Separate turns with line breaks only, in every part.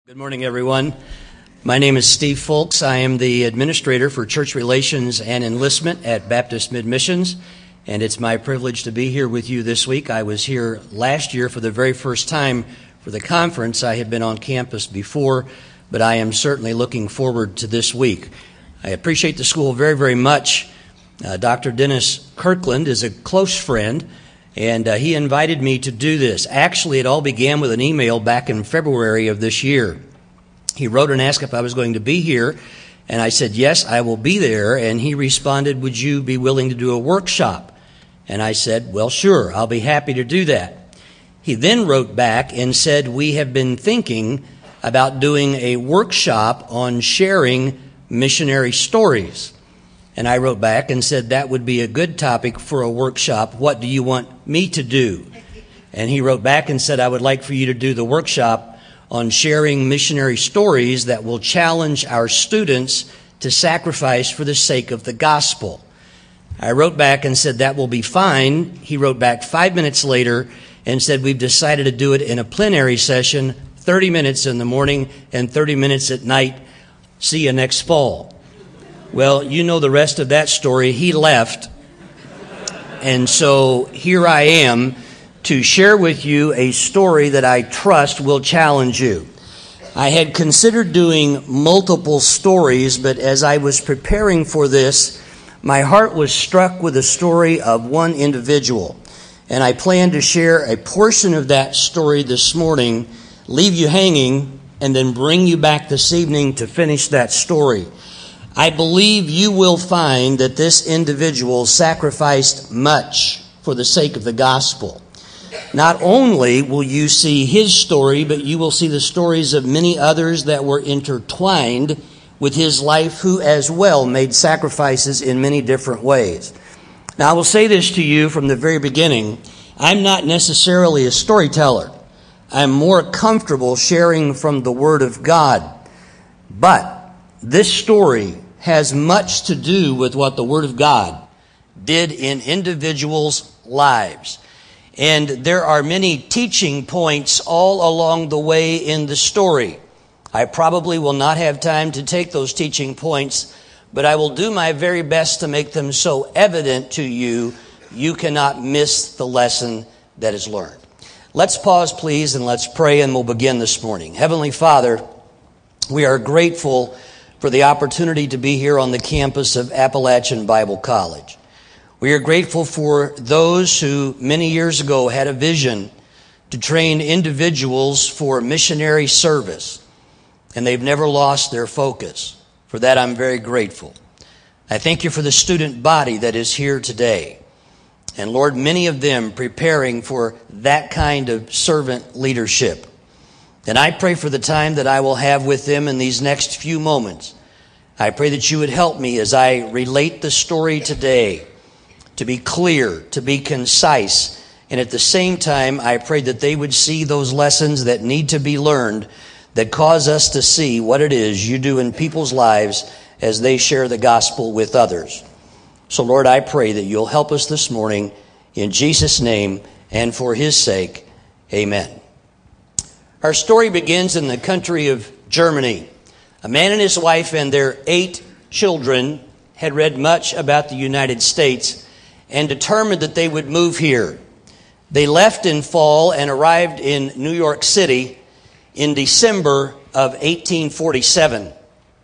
Good morning, everyone. My name is Steve Folks. I am the administrator for Church Relations and Enlistment at Baptist Mid-Missions, and it's my privilege to be here with you this week. I was here last year for the very first time for the conference. I had been on campus before, but I am certainly looking forward to this week. I appreciate the school very, very much. Dr. Dennis Kirkland is a close friend, and he invited me to do this. Actually, it all began with an email back in February of this year. He wrote and asked if I was going to be here, and I said, yes, I will be there. And he responded, would you be willing to do a workshop? And I said, well, sure, I'll be happy to do that. He then wrote back and said, we have been thinking about doing a workshop on sharing missionary stories. And I wrote back and said, that would be a good topic for a workshop. What do you want me to do? And he wrote back and said, I would like for you to do the workshop on sharing missionary stories that will challenge our students to sacrifice for the sake of the gospel. I wrote back and said, that will be fine. He wrote back 5 minutes later and said, we've decided to do it in a plenary session, 30 minutes in the morning and 30 minutes at night. See you next fall. Well, you know the rest of that story. He left. And so here I am to share with you a story that I trust will challenge you. I had considered doing multiple stories, but as I was preparing for this, my heart was struck with the story of one individual. And I plan to share a portion of that story this morning, leave you hanging, and then bring you back this evening to finish that story. I believe you will find that this individual sacrificed much for the sake of the gospel. Not only will you see his story, but you will see the stories of many others that were intertwined with his life, who as well made sacrifices in many different ways. Now, I will say this to you from the very beginning. I'm not necessarily a storyteller. I'm more comfortable sharing from the Word of God. But this story has much to do with what the Word of God did in individuals' lives. And there are many teaching points all along the way in the story. I probably will not have time to take those teaching points, but I will do my very best to make them so evident to you, you cannot miss the lesson that is learned. Let's pause, please, and let's pray, and we'll begin this morning. Heavenly Father, we are grateful for the opportunity to be here on the campus of Appalachian Bible College. We are grateful for those who many years ago had a vision to train individuals for missionary service, and they've never lost their focus. For that, I'm very grateful. I thank you for the student body that is here today. And Lord, many of them preparing for that kind of servant leadership. And I pray for the time that I will have with them in these next few moments. I pray that you would help me as I relate the story today to be clear, to be concise, and at the same time, I pray that they would see those lessons that need to be learned that cause us to see what it is you do in people's lives as they share the gospel with others. So, Lord, I pray that you'll help us this morning in Jesus' name and for his sake. Amen. Our story begins in the country of Germany. A man and his wife and their 8 children had read much about the United States and determined that they would move here. They left in fall and arrived in New York City in December of 1847.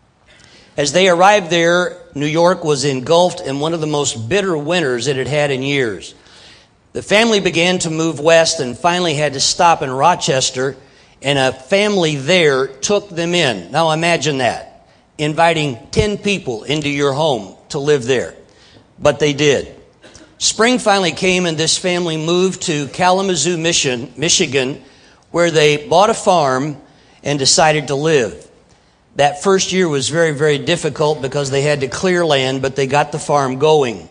As they arrived there, New York was engulfed in one of the most bitter winters it had had in years. The family began to move west and finally had to stop in Rochester, and a family there took them in. Now imagine that, inviting 10 people into your home to live there. But they did. Spring finally came and this family moved to Kalamazoo, Michigan, where they bought a farm and decided to live. That first year was very, very difficult because they had to clear land, but they got the farm going.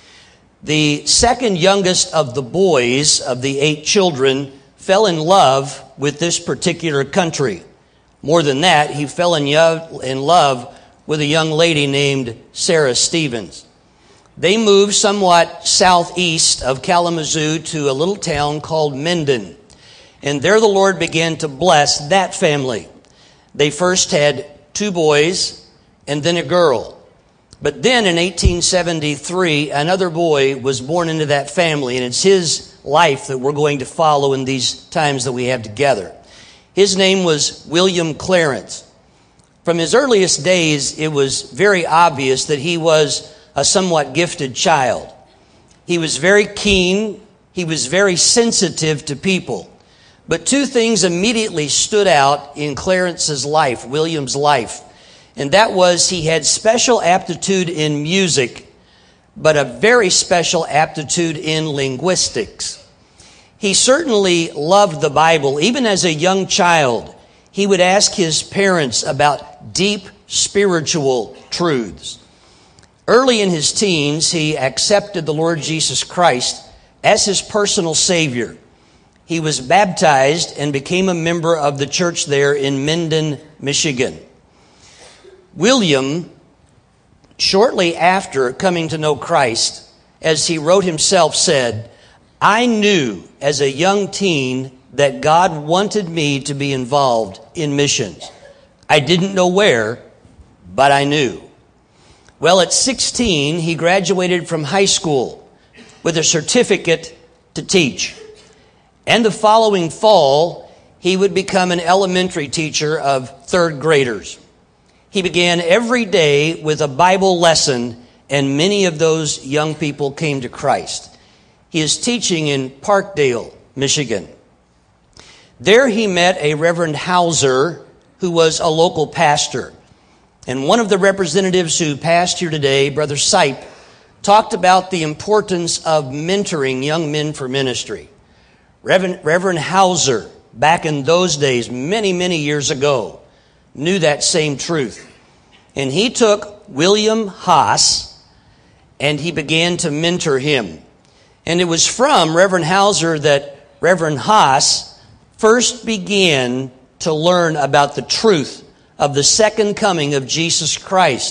The second youngest of the boys of the 8 children fell in love with this particular country. More than that, he fell in love with a young lady named Sarah Stevens. They moved somewhat southeast of Kalamazoo to a little town called Minden. And there the Lord began to bless that family. They first had 2 boys and then a girl. But then in 1873, another boy was born into that family, and it's his life that we're going to follow in these times that we have together. His name was William Clarence. From his earliest days, it was very obvious that he was a somewhat gifted child. He was very keen. He was very sensitive to people. But 2 things immediately stood out in Clarence's life, William's life. And that was he had special aptitude in music, but a very special aptitude in linguistics. He certainly loved the Bible. Even as a young child, he would ask his parents about deep spiritual truths. Early in his teens, he accepted the Lord Jesus Christ as his personal Savior. He was baptized and became a member of the church there in Minden, Michigan. William, shortly after coming to know Christ, as he wrote himself, said, "I knew as a young teen that God wanted me to be involved in missions. I didn't know where, but I knew." Well, at 16, he graduated from high school with a certificate to teach. And the following fall, he would become an elementary teacher of 3rd graders. He began every day with a Bible lesson, and many of those young people came to Christ. He is teaching in Parkdale, Michigan. There he met a Reverend Hauser, who was a local pastor. And one of the representatives who passed here today, Brother Sipe, talked about the importance of mentoring young men for ministry. Reverend Hauser, back in those days, many, many years ago, knew that same truth. And he took William Haas and he began to mentor him. And it was from Reverend Hauser that Reverend Haas first began to learn about the truth of the second coming of Jesus Christ.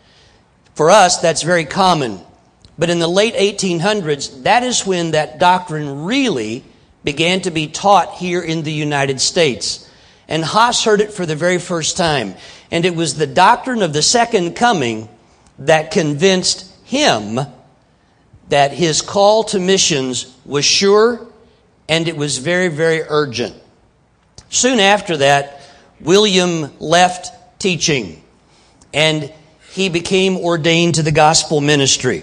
For us, that's very common. But in the late 1800s, that is when that doctrine really began to be taught here in the United States. And Haas heard it for the very first time. And it was the doctrine of the second coming that convinced him that his call to missions was sure and it was very, very urgent. Soon after that, William left teaching and he became ordained to the gospel ministry.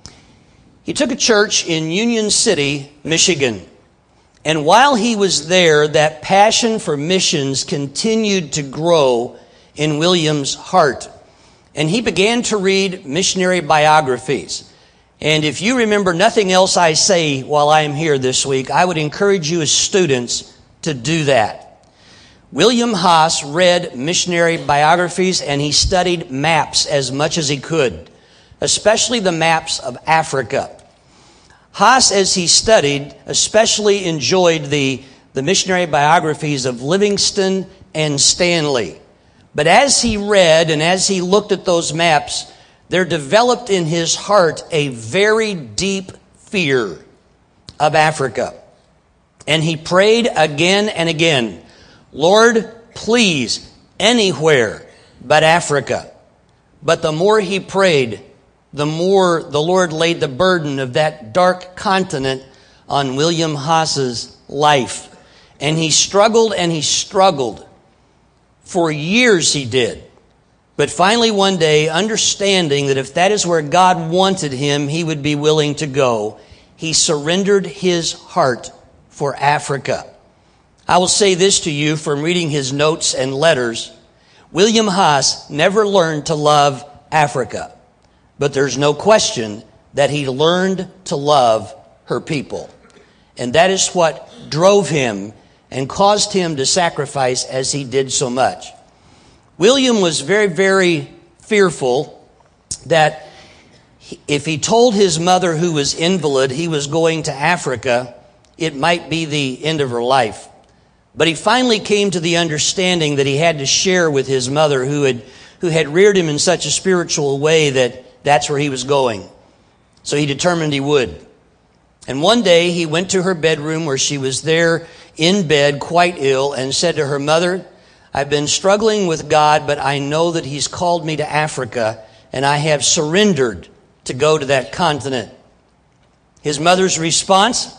He took a church in Union City, Michigan. And while he was there, that passion for missions continued to grow in William's heart. And he began to read missionary biographies. And if you remember nothing else I say while I am here this week, I would encourage you as students to do that. William Haas read missionary biographies and he studied maps as much as he could, especially the maps of Africa. Haas, as he studied, especially enjoyed the missionary biographies of Livingstone and Stanley. But as he read and as he looked at those maps, there developed in his heart a very deep fear of Africa. And he prayed again and again, "Lord, please, anywhere but Africa." But the more he prayed, the more the Lord laid the burden of that dark continent on William Haas's life. And he struggled and he struggled. For years he did. But finally one day, understanding that if that is where God wanted him, he would be willing to go, he surrendered his heart for Africa. I will say this to you from reading his notes and letters. William Haas never learned to love Africa. But there's no question that he learned to love her people. And that is what drove him and caused him to sacrifice as he did so much. William was very, very fearful that if he told his mother, who was invalid, he was going to Africa, it might be the end of her life. But he finally came to the understanding that he had to share with his mother, who had reared him in such a spiritual way that that's where he was going. So he determined he would. And one day he went to her bedroom where she was there in bed, quite ill, and said to her, "Mother, I've been struggling with God, but I know that He's called me to Africa, and I have surrendered to go to that continent. His mother's response,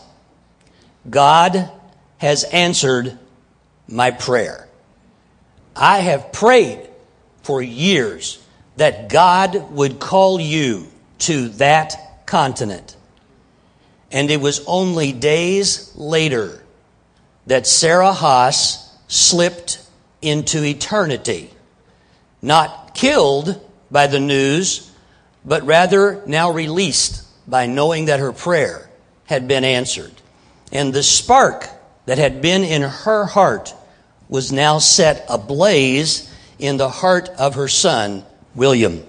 God has answered my prayer. I have prayed for years that God would call you to that continent. And it was only days later that Sarah Haas slipped into eternity, not killed by the news, but rather now released by knowing that her prayer had been answered. And the spark that had been in her heart was now set ablaze in the heart of her son, William.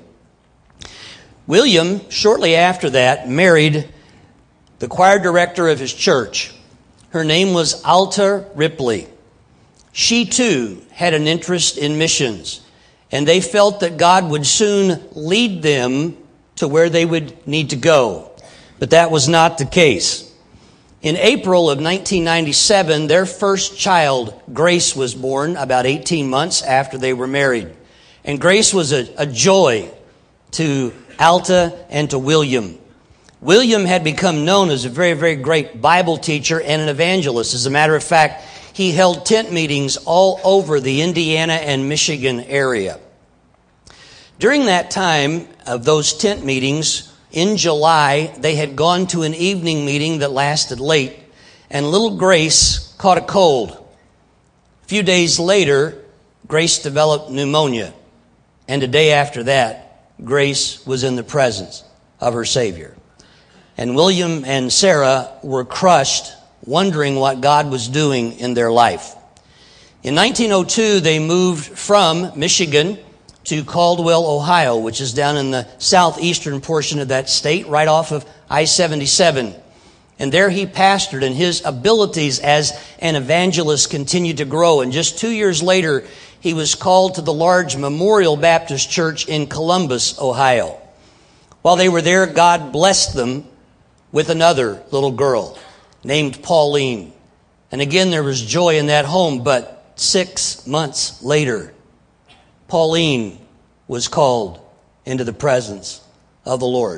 William, shortly after that, married the choir director of his church. Her name was Alta Ripley. She too had an interest in missions, and they felt that God would soon lead them to where they would need to go. But that was not the case. In April of 1997, their first child, Grace, was born about 18 months after they were married. And Grace was a joy to Alta and to William. William had become known as a very, very great Bible teacher and an evangelist. As a matter of fact, he held tent meetings all over the Indiana and Michigan area. During that time of those tent meetings, in July, they had gone to an evening meeting that lasted late, and little Grace caught a cold. A few days later, Grace developed pneumonia, and a day after that, Grace was in the presence of her Savior. And William and Sarah were crushed, wondering what God was doing in their life. In 1902, they moved from Michigan to Caldwell, Ohio, which is down in the southeastern portion of that state, right off of I-77. And there he pastored, and his abilities as an evangelist continued to grow. And just 2 years later, he was called to the large Memorial Baptist Church in Columbus, Ohio. While they were there, God blessed them with another little girl named Pauline. And again, there was joy in that home, but 6 months later, Pauline was called into the presence of the Lord.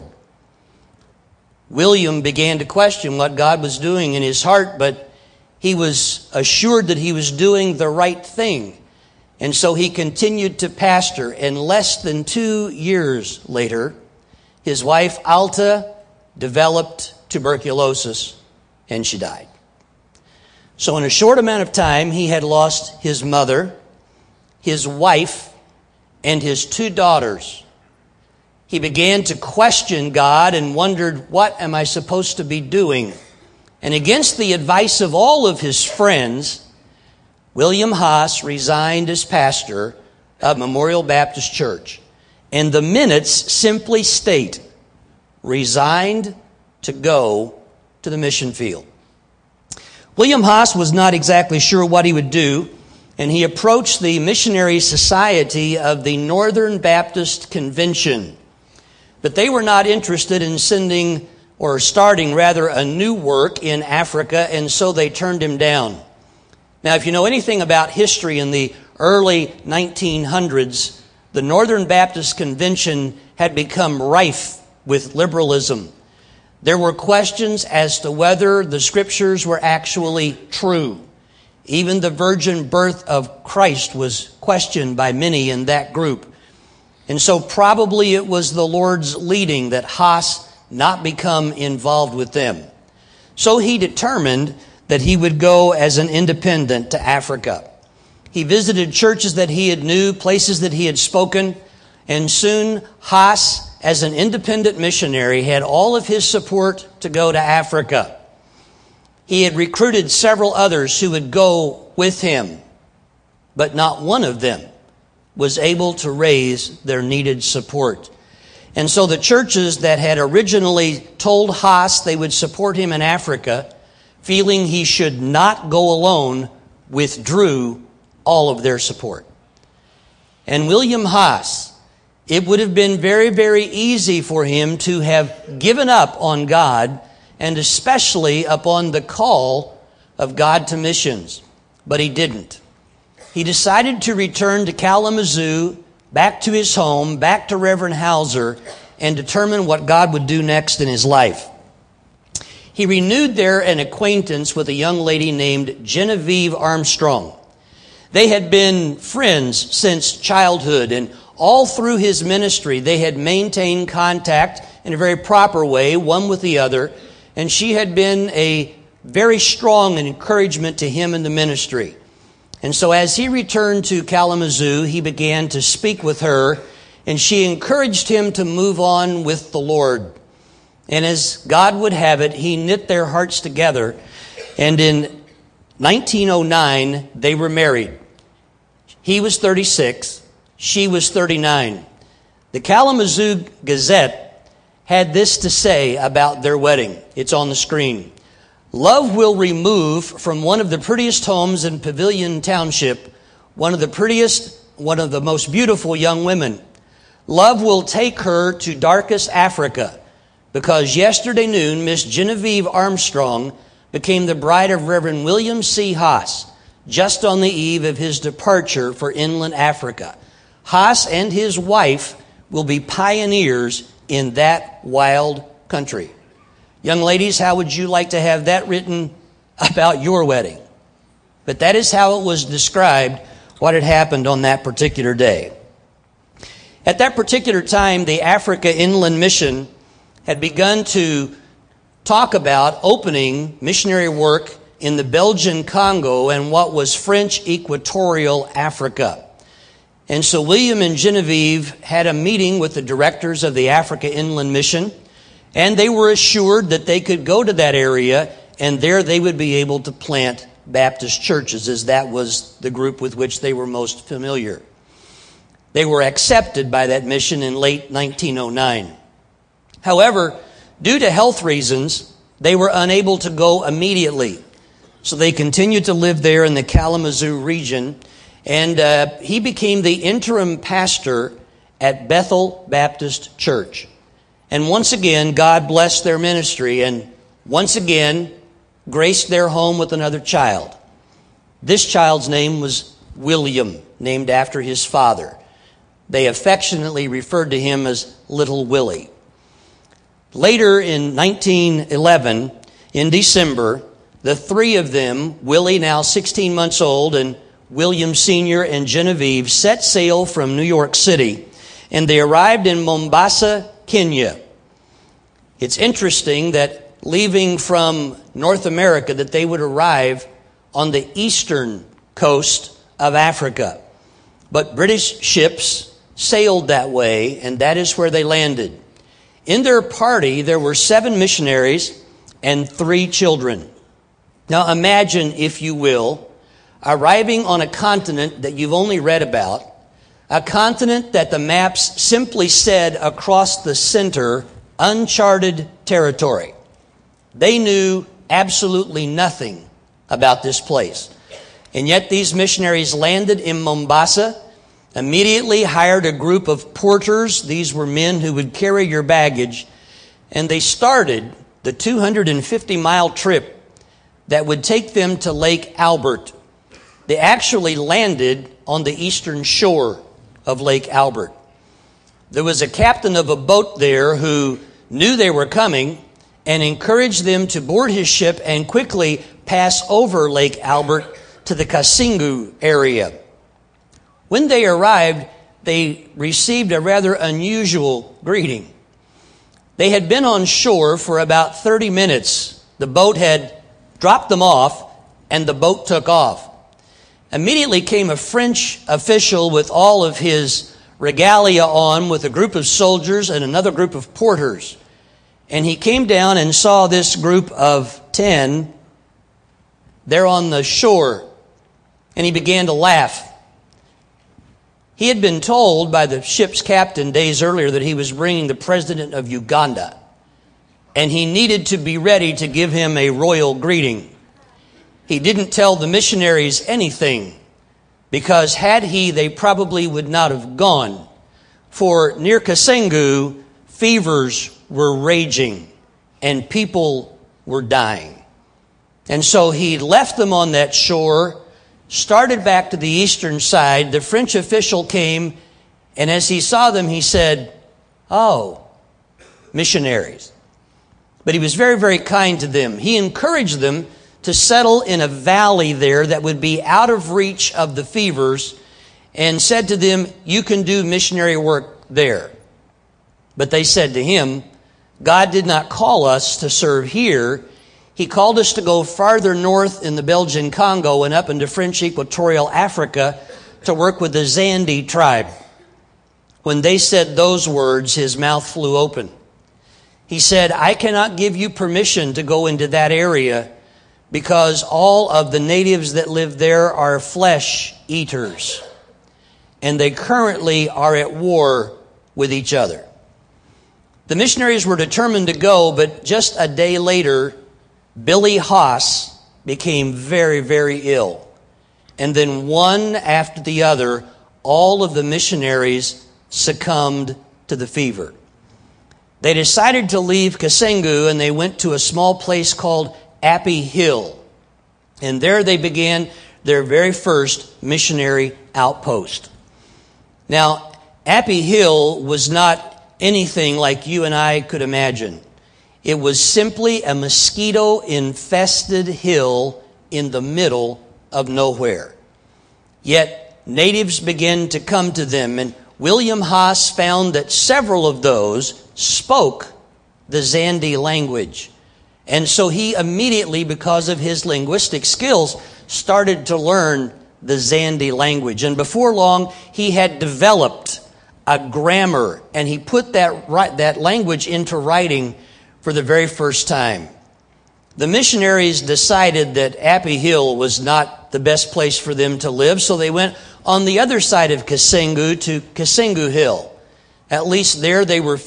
William began to question what God was doing in his heart, but he was assured that he was doing the right thing. And so he continued to pastor. And less than 2 years later, his wife Alta developed tuberculosis and she died. So in a short amount of time, he had lost his mother, his wife, and his 2 daughters. He began to question God and wondered, what am I supposed to be doing? And against the advice of all of his friends, William Haas resigned as pastor of Memorial Baptist Church. And the minutes simply state, resigned to go to the mission field. William Haas was not exactly sure what he would do, and he approached the Missionary Society of the Northern Baptist Convention. But they were not interested in starting a new work in Africa, and so they turned him down. Now, if you know anything about history in the early 1900s, the Northern Baptist Convention had become rife with liberalism. There were questions as to whether the scriptures were actually true. Even the virgin birth of Christ was questioned by many in that group. And so probably it was the Lord's leading that Haas not become involved with them. So he determined that he would go as an independent to Africa. He visited churches that he had knew, places that he had spoken, and soon Haas, as an independent missionary, had all of his support to go to Africa. He had recruited several others who would go with him, but not one of them was able to raise their needed support. And so the churches that had originally told Haas they would support him in Africa, feeling he should not go alone, withdrew all of their support. And William Haas, it would have been very, very easy for him to have given up on God, and especially upon the call of God to missions. But he didn't. he decided to return to Kalamazoo, back to his home, back to Reverend Hauser, and determine what God would do next in his life. He renewed there an acquaintance with a young lady named Genevieve Armstrong. They had been friends since childhood, and all through his ministry, they had maintained contact in a very proper way, one with the other, and she had been a very strong encouragement to him in the ministry. And so as he returned to Kalamazoo, he began to speak with her, and she encouraged him to move on with the Lord. And as God would have it, he knit their hearts together, and in 1909, they were married. He was 36, she was 39. The Kalamazoo Gazette had this to say about their wedding. It's on the screen. Love will remove from one of the prettiest homes in Pavilion Township one of the most beautiful young women. Love will take her to darkest Africa, because yesterday noon, Miss Genevieve Armstrong became the bride of Reverend William C. Haas, just on the eve of his departure for inland Africa. Haas and his wife will be pioneers in that wild country. Young ladies, how would you like to have that written about your wedding? But that is how it was described, what had happened on that particular day. At that particular time, the Africa Inland Mission had begun to talk about opening missionary work in the Belgian Congo and what was French Equatorial Africa. And so William and Genevieve had a meeting with the directors of the Africa Inland Mission, and they were assured that they could go to that area, and there they would be able to plant Baptist churches, as that was the group with which they were most familiar. They were accepted by that mission in late 1909. However, due to health reasons, they were unable to go immediately. So they continued to live there in the Kalamazoo region, and he became the interim pastor at Bethel Baptist Church. And once again, God blessed their ministry, and once again, graced their home with another child. This child's name was William, named after his father. They affectionately referred to him as Little Willie. Later in 1911, in December, the three of them, Willie, now 16 months old, and William Sr. and Genevieve, set sail from New York City, and they arrived in Mombasa, Kenya. It's interesting that leaving from North America, that they would arrive on the eastern coast of Africa. But British ships sailed that way, and that is where they landed. In their party, there were 7 missionaries and 3 children. Now imagine, if you will, arriving on a continent that you've only read about, a continent that the maps simply said across the center, uncharted territory. They knew absolutely nothing about this place. And yet these missionaries landed in Mombasa, immediately hired a group of porters. These were men who would carry your baggage. And they started the 250-mile trip that would take them to Lake Albert. They actually landed on the eastern shore of Lake Albert. There was a captain of a boat there who knew they were coming and encouraged them to board his ship and quickly pass over Lake Albert to the Kasingu area. When they arrived, they received a rather unusual greeting. They had been on shore for about 30 minutes. The boat had dropped them off, and the boat took off. Immediately came a French official with all of his regalia on, with a group of soldiers and another group of porters. And he came down and saw this group of 10 there on the shore, and he began to laugh. He had been told by the ship's captain days earlier that he was bringing the president of Uganda, and he needed to be ready to give him a royal greeting. He didn't tell the missionaries anything, because had he, they probably would not have gone. For near Kasengu, fevers were raging and people were dying. And so he left them on that shore, started back to the eastern side. The French official came, and as he saw them, he said, "Oh, missionaries." But he was very, very kind to them. He encouraged them to settle in a valley there that would be out of reach of the fevers, and said to them, "You can do missionary work there." But they said to him, "God did not call us to serve here. He called us to go farther north in the Belgian Congo and up into French Equatorial Africa to work with the Zandi tribe." When they said those words, his mouth flew open. He said, "I cannot give you permission to go into that area because all of the natives that live there are flesh eaters, and they currently are at war with each other." The missionaries were determined to go, but just a day later, Billy Haas became very, very ill. And then one after the other, all of the missionaries succumbed to the fever. They decided to leave Kasengu, and they went to a small place called Appy Hill. And there they began their very first missionary outpost. Now, Appy Hill was not anything like you and I could imagine. It was simply a mosquito-infested hill in the middle of nowhere. Yet natives began to come to them, and William Haas found that several of those spoke the Zandi language. And so he immediately, because of his linguistic skills, started to learn the Zandi language. And before long, he had developed a grammar, and he put that language into writing for the very first time. The missionaries decided that Appy Hill was not the best place for them to live, so they went on the other side of Kasengu to Kasengu Hill. At least there were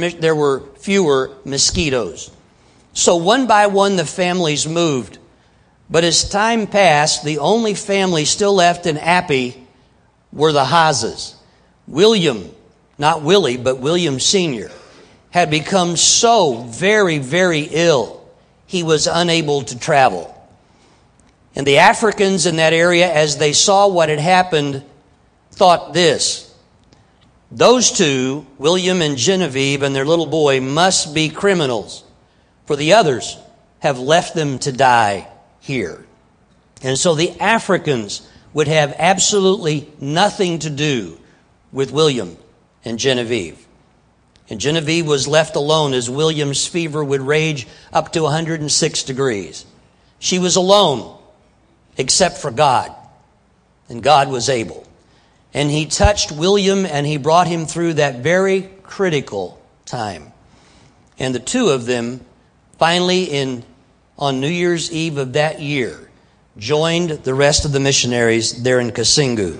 fewer mosquitoes. So one by one the families moved. But as time passed, the only family still left in Appy were the Haases. William, not Willie, but William Sr., had become so very, very ill, he was unable to travel. And the Africans in that area, as they saw what had happened, thought this: those two, William and Genevieve and their little boy, must be criminals, for the others have left them to die here. And so the Africans would have absolutely nothing to do with William and Genevieve. And Genevieve was left alone as William's fever would rage up to 106 degrees. She was alone, except for God. And God was able. And he touched William and he brought him through that very critical time. And the two of them finally, on New Year's Eve of that year, joined the rest of the missionaries there in Kasengu.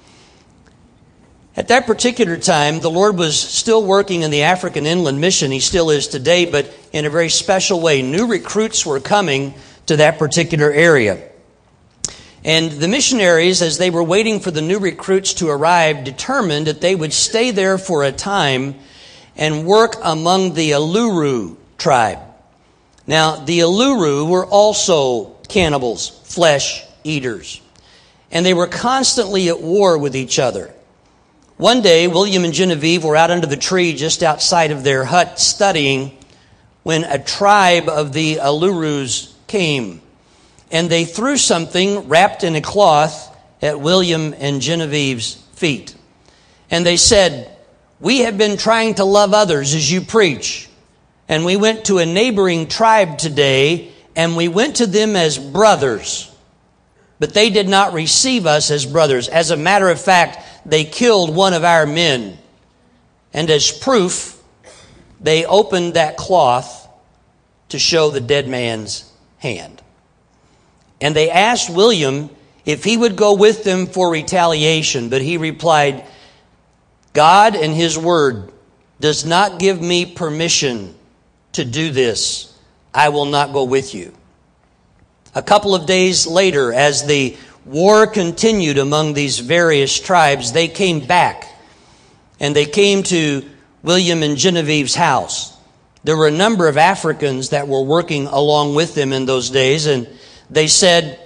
At that particular time, the Lord was still working in the African Inland Mission. He still is today, but in a very special way. New recruits were coming to that particular area. And the missionaries, as they were waiting for the new recruits to arrive, determined that they would stay there for a time and work among the Aluru tribe. Now, the Aluru were also cannibals, flesh eaters. And they were constantly at war with each other. One day, William and Genevieve were out under the tree just outside of their hut studying when a tribe of the Alurus came. And they threw something wrapped in a cloth at William and Genevieve's feet. And they said, "We have been trying to love others as you preach. And we went to a neighboring tribe today, and we went to them as brothers. But they did not receive us as brothers. As a matter of fact, they killed one of our men. And as proof, they opened that cloth to show the dead man's hand. And they asked William if he would go with them for retaliation. But he replied, God and his word does not give me permission to do this. I will not go with you. A couple of days later, as the war continued among these various tribes, they came back and they came to William and Genevieve's house. There were a number of Africans that were working along with them in those days, and they said,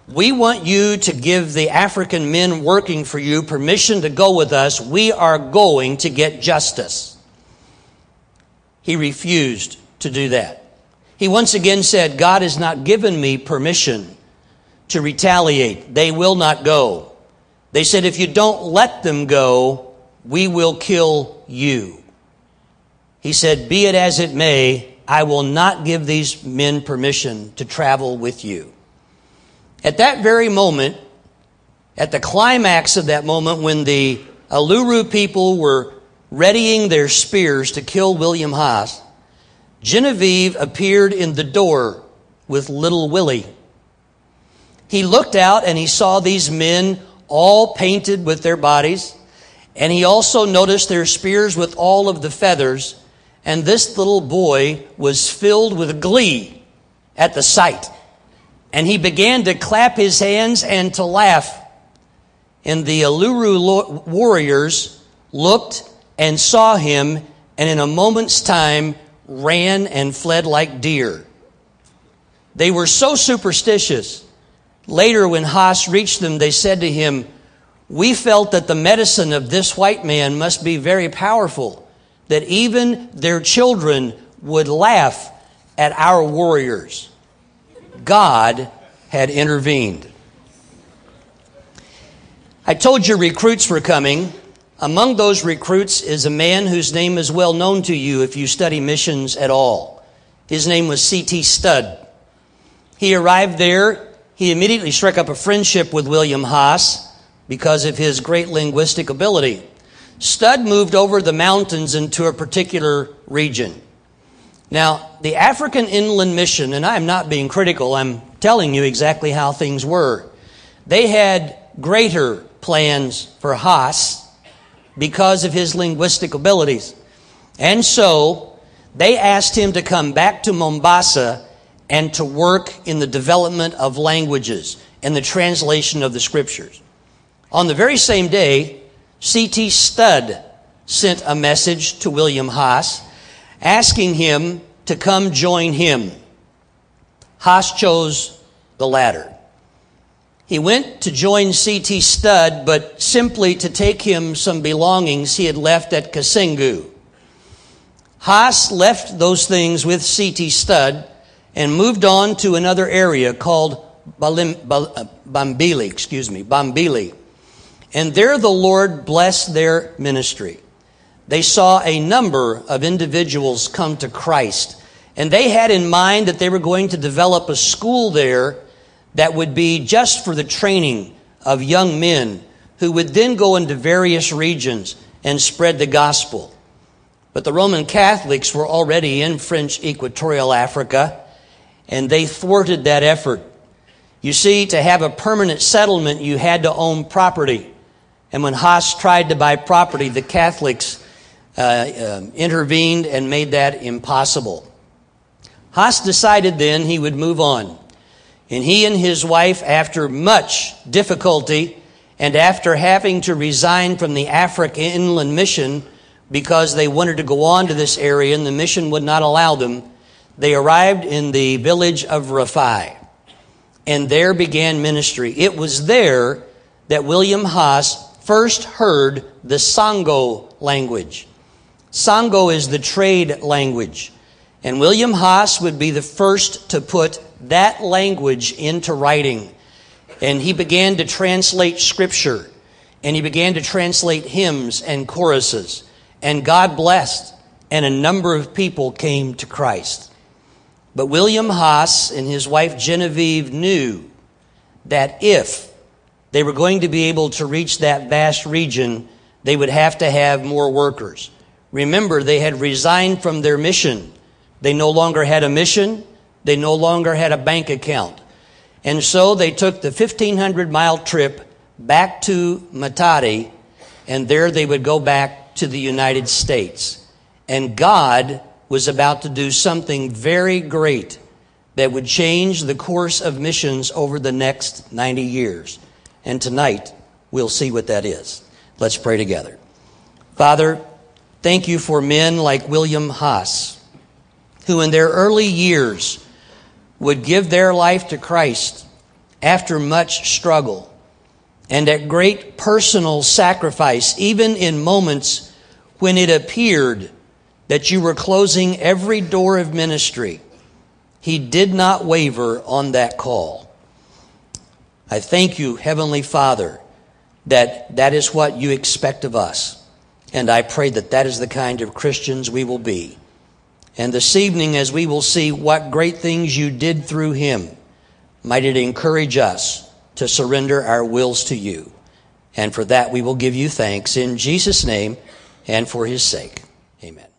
we want you to give the African men working for you permission to go with us. We are going to get justice. He refused to do that. He once again said, God has not given me permission to retaliate. They will not go. They said, if you don't let them go, we will kill you. He said, be it as it may, I will not give these men permission to travel with you. At that very moment, at the climax of that moment, when the Uluru people were readying their spears to kill William Haas, Genevieve appeared in the door with little Willie. He looked out and he saw these men all painted with their bodies, and he also noticed their spears with all of the feathers, and this little boy was filled with glee at the sight. And he began to clap his hands and to laugh. And the Uluru warriors looked and saw him, and in a moment's time ran and fled like deer. They were so superstitious. Later, when Haas reached them, they said to him, we felt that the medicine of this white man must be very powerful, that even their children would laugh at our warriors. God had intervened. I told you recruits were coming. Among those recruits is a man whose name is well known to you if you study missions at all. His name was C.T. Studd. He arrived there. He immediately struck up a friendship with William Haas because of his great linguistic ability. Studd moved over the mountains into a particular region. Now, the African Inland Mission, and I'm not being critical, I'm telling you exactly how things were. They had greater plans for Haas because of his linguistic abilities. And so they asked him to come back to Mombasa and to work in the development of languages and the translation of the scriptures. On the very same day, C.T. Studd sent a message to William Haas asking him to come join him. Haas chose the latter. He went to join C.T. Studd, but simply to take him some belongings he had left at Kasengu. Haas left those things with C.T. Studd and moved on to another area called Bambili. And there the Lord blessed their ministry. They saw a number of individuals come to Christ, and they had in mind that they were going to develop a school there that would be just for the training of young men who would then go into various regions and spread the gospel. But the Roman Catholics were already in French Equatorial Africa, and they thwarted that effort. You see, to have a permanent settlement, you had to own property. And when Haas tried to buy property, the Catholics intervened and made that impossible. Haas decided then he would move on. And he and his wife, after much difficulty and after having to resign from the African Inland Mission because they wanted to go on to this area and the mission would not allow them, they arrived in the village of Rafai. And there began ministry. It was there that William Haas first heard the Sango language. Sango is the trade language. And William Haas would be the first to put that language into writing. And he began to translate scripture. And he began to translate hymns and choruses. And God blessed. And a number of people came to Christ. But William Haas and his wife Genevieve knew that if they were going to be able to reach that vast region, they would have to have more workers. Remember, they had resigned from their mission. They no longer had a mission. They no longer had a bank account. And so they took the 1,500-mile trip back to Matadi, and there they would go back to the United States. And God was about to do something very great that would change the course of missions over the next 90 years. And tonight, we'll see what that is. Let's pray together. Father, thank you for men like William Haas, who in their early years would give their life to Christ after much struggle and at great personal sacrifice, even in moments when it appeared that you were closing every door of ministry, he did not waver on that call. I thank you, Heavenly Father, that is what you expect of us. And I pray that is the kind of Christians we will be. And this evening, as we will see what great things you did through him, might it encourage us to surrender our wills to you. And for that we will give you thanks in Jesus' name and for his sake. Amen.